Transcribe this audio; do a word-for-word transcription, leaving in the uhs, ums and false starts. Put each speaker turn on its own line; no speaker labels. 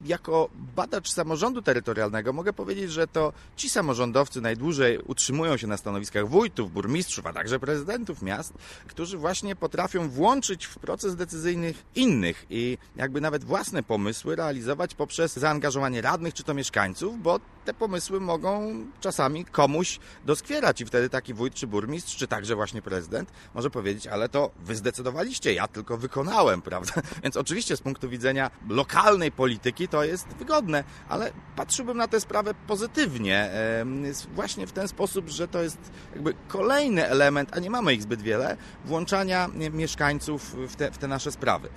Jako badacz samorządu terytorialnego mogę powiedzieć, że to ci samorządowcy najdłużej utrzymują się na stanowiskach wójtów, burmistrzów, a także prezydentów miast, którzy właśnie potrafią włączyć w proces decyzyjny innych i jakby nawet własne pomysły realizować poprzez zaangażowanie radnych czy to mieszkańców, bo te pomysły mogą czasami komuś doskwierać i wtedy taki wójt czy burmistrz, czy także właśnie prezydent może powiedzieć, ale to wy zdecydowaliście, ja tylko wykonałem, prawda? Więc oczywiście z punktu widzenia lokalnej polityki to jest wygodne, ale patrzyłbym na tę sprawę pozytywnie, właśnie w ten sposób, że to jest jakby kolejny element, a nie mamy ich zbyt wiele, włączania mieszkańców w te, w te nasze sprawy.